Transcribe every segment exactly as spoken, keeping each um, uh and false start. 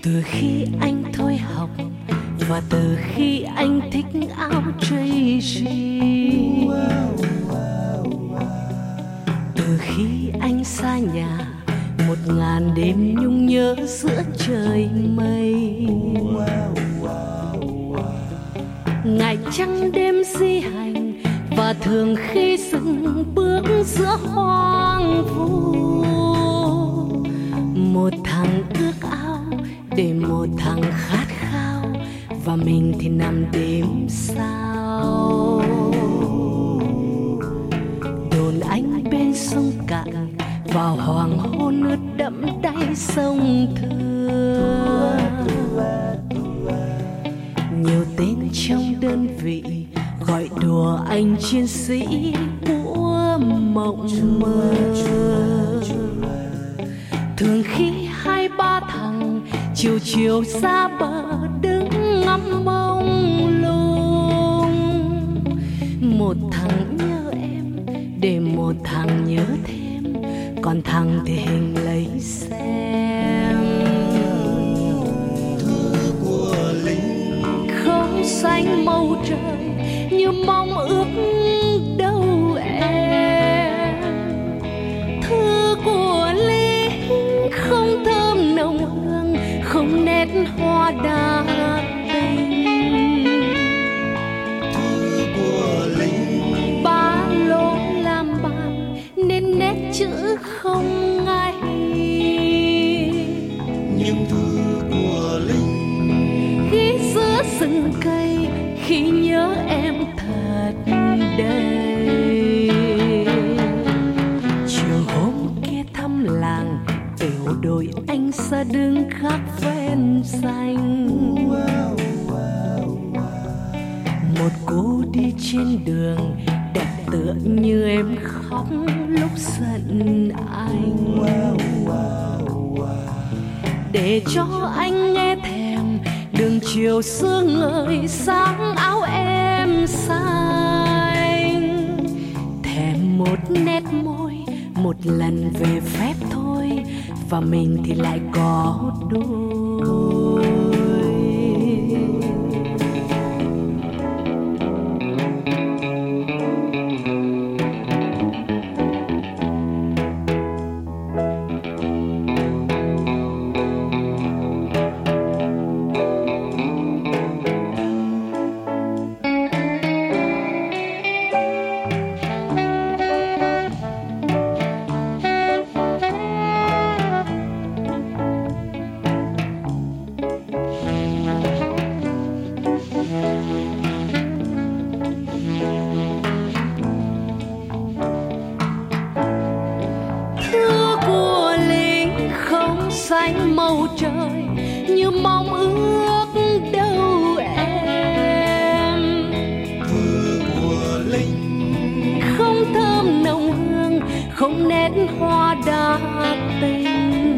Từ khi anh thôi học và từ khi anh thích áo Tracy, từ khi anh xa nhà một ngàn đêm nhung nhớ giữa trời mây, ngày trăng đêm di hành và thường khi dừng bước giữa hoang vu. Một thằng ước ao để một thằng khát khao, và mình thì nằm đêm sao. Đồn anh bên sông cạn vào hoàng hôn ướt đẫm đáy sông Thưa. Nhiều tên trong đơn vị gọi đùa anh chiến sĩ của mộng mơ. Thường khi hai ba thằng chiều chiều ra bờ đứng ngắm mông lung, một thằng nhớ em để một thằng nhớ thêm, còn thằng thì hình lấy xem. Thư của lính không xanh màu trời như mong ước đâu em. Thư của lính không thơm nồng hương, không nét hoa đa tình. Thư của lính Ba lô làm bàn nên nét chữ không ngay. nhưng thư của lính Ghi giữa rừng cây khi nhớ em thật đầy. Chiều hôm kia thăm làng tiểu đội anh ra đứng khắc ven xanh. Một cô đi trên đường đẹp tựa như em khóc lúc giận anh. Để cho anh nghe thèm đường chiều sương ngời sáng áo em xanh. Thèm một nét môi một lần về phép thôi, và mình thì lại có đôi. Xanh màu trời như mong ước đâu em. Thư của lính không thơm nồng hương, không nét hoa đa tình.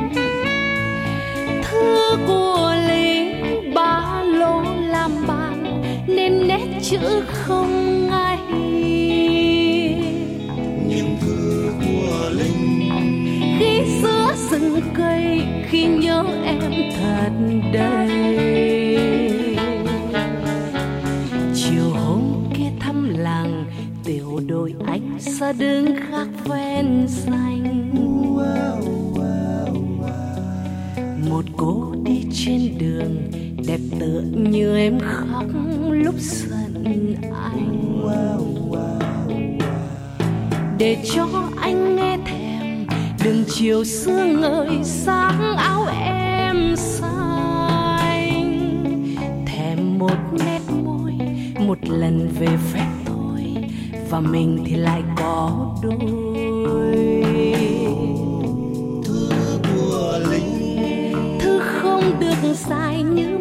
Thư của lính ba lô làm bàn nên nét chữ không ngay. nhưng thư của lính Khi giữa rừng cây khi nhớ em thật đầy. Chiều hôm kia thăm làng tiểu đội anh ra đứng khắc ven xanh. Một cô đi trên đường đẹp tựa như em khóc lúc giận anh. Để cho anh nghe thèm đường chiều sương ngời sáng áo em xanh. Thèm một nét môi một lần về phép thôi, và mình thì lại có đôi. Thư của lính Thư không được dài như